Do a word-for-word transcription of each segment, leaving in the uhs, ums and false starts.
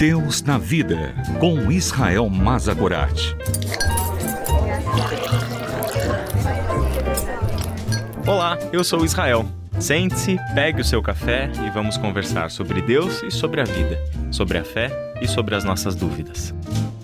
Deus na Vida, com Israel Mazagorat. Olá, eu sou Israel. Sente-se, pegue o seu café e vamos conversar sobre Deus e sobre a vida, sobre a fé e sobre as nossas dúvidas.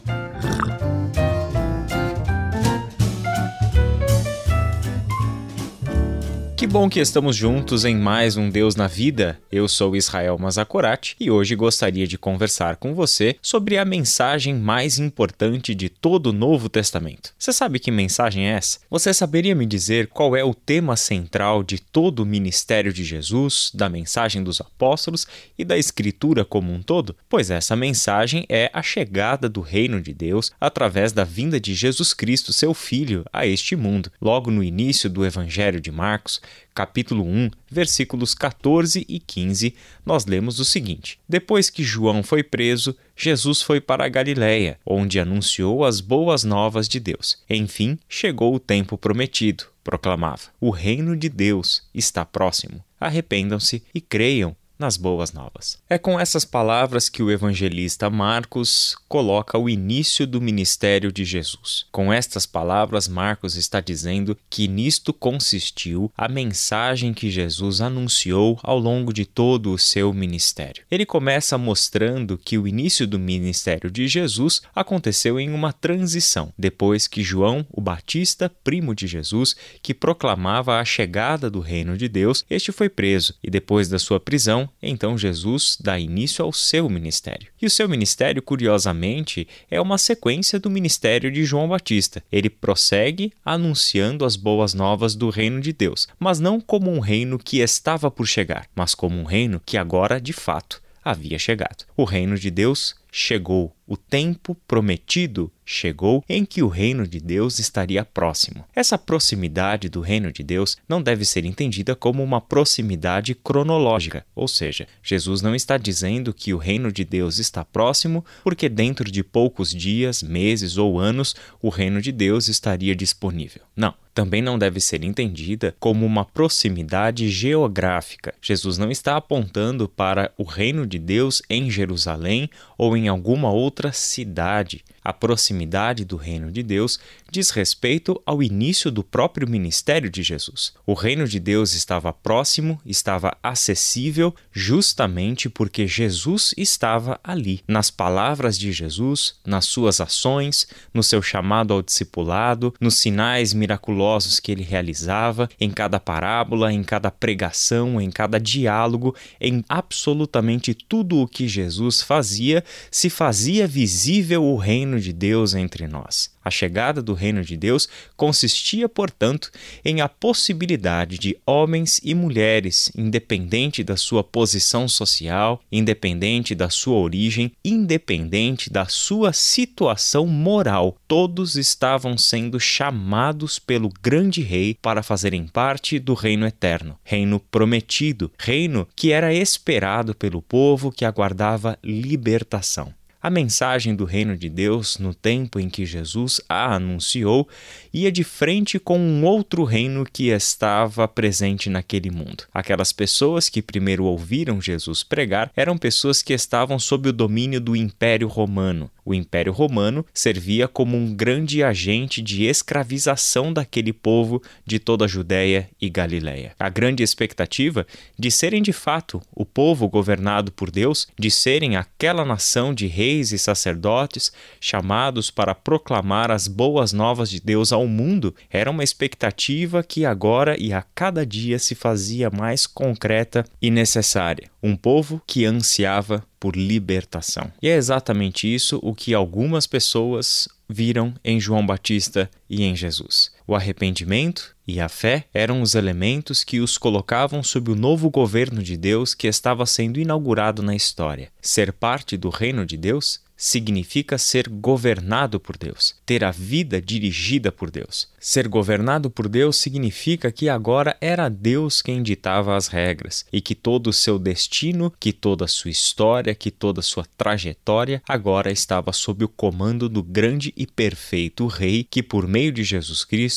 Que bom que estamos juntos em mais um Deus na Vida. Eu sou Israel Mazagorat e hoje gostaria de conversar com você sobre a mensagem mais importante de todo o Novo Testamento. Você sabe que mensagem é essa? Você saberia me dizer qual é o tema central de todo o ministério de Jesus, da mensagem dos apóstolos e da Escritura como um todo? Pois essa mensagem é a chegada do reino de Deus através da vinda de Jesus Cristo, seu Filho, a este mundo. Logo no início do Evangelho de Marcos, capítulo um, versículos catorze e quinze, nós lemos o seguinte: Depois que João foi preso, Jesus foi para a Galiléia, onde anunciou as boas novas de Deus. Enfim, chegou o tempo prometido, proclamava: O reino de Deus está próximo. Arrependam-se e creiam nas boas novas. É com essas palavras que o evangelista Marcos coloca o início do ministério de Jesus. Com estas palavras, Marcos está dizendo que nisto consistiu a mensagem que Jesus anunciou ao longo de todo o seu ministério. Ele começa mostrando que o início do ministério de Jesus aconteceu em uma transição, depois que João, o Batista, primo de Jesus, que proclamava a chegada do reino de Deus, este foi preso e depois da sua prisão, então Jesus dá início ao seu ministério. E o seu ministério, curiosamente, é uma sequência do ministério de João Batista. Ele prossegue anunciando as boas novas do reino de Deus, mas não como um reino que estava por chegar, mas como um reino que agora, de fato, havia chegado. O reino de Deus chegou. O tempo prometido chegou em que o reino de Deus estaria próximo. Essa proximidade do reino de Deus não deve ser entendida como uma proximidade cronológica, ou seja, Jesus não está dizendo que o reino de Deus está próximo porque dentro de poucos dias, meses ou anos o reino de Deus estaria disponível. Não. Também não deve ser entendida como uma proximidade geográfica. Jesus não está apontando para o reino de Deus em Jerusalém ou em alguma outra cidade. A proximidade do reino de Deus diz respeito ao início do próprio ministério de Jesus. O reino de Deus estava próximo, estava acessível, justamente porque Jesus estava ali. Nas palavras de Jesus, nas suas ações, no seu chamado ao discipulado, nos sinais miraculosos que ele realizava, em cada parábola, em cada pregação, em cada diálogo, em absolutamente tudo o que Jesus fazia, se fazia visível o reino de Deus entre nós. A chegada do reino de Deus consistia, portanto, em a possibilidade de homens e mulheres, independente da sua posição social, independente da sua origem, independente da sua situação moral, todos estavam sendo chamados pelo grande rei para fazerem parte do reino eterno, reino prometido, reino que era esperado pelo povo que aguardava libertação. A mensagem do reino de Deus, no tempo em que Jesus a anunciou, ia de frente com um outro reino que estava presente naquele mundo. Aquelas pessoas que primeiro ouviram Jesus pregar eram pessoas que estavam sob o domínio do Império Romano. O Império Romano servia como um grande agente de escravização daquele povo de toda a Judéia e Galiléia. A grande expectativa de serem de fato o povo governado por Deus, de serem aquela nação de reis e sacerdotes chamados para proclamar as boas novas de Deus ao mundo, era uma expectativa que agora e a cada dia se fazia mais concreta e necessária. Um povo que ansiava por libertação. E é exatamente isso o que algumas pessoas viram em João Batista e em Jesus. O arrependimento e a fé eram os elementos que os colocavam sob o novo governo de Deus que estava sendo inaugurado na história. Ser parte do reino de Deus significa ser governado por Deus, ter a vida dirigida por Deus. Ser governado por Deus significa que agora era Deus quem ditava as regras e que todo o seu destino, que toda a sua história, que toda a sua trajetória agora estava sob o comando do grande e perfeito Rei que, por meio de Jesus Cristo,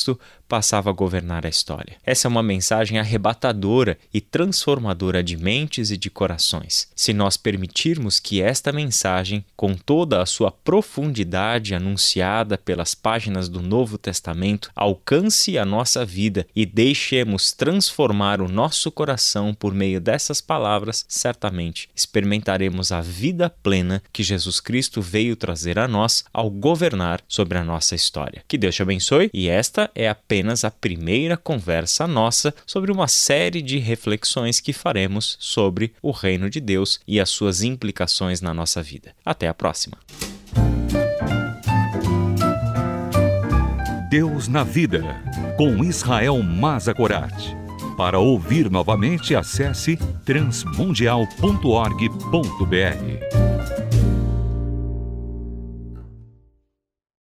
passava a governar a história. Essa é uma mensagem arrebatadora e transformadora de mentes e de corações. Se nós permitirmos que esta mensagem, com toda a sua profundidade anunciada pelas páginas do Novo Testamento, alcance a nossa vida e deixemos transformar o nosso coração por meio dessas palavras, certamente experimentaremos a vida plena que Jesus Cristo veio trazer a nós ao governar sobre a nossa história. Que Deus te abençoe, e esta é apenas a primeira conversa nossa sobre uma série de reflexões que faremos sobre o reino de Deus e as suas implicações na nossa vida. Até a próxima. Deus na Vida, com Israel Mazakorati. Para ouvir novamente, acesse transmundial ponto org ponto br.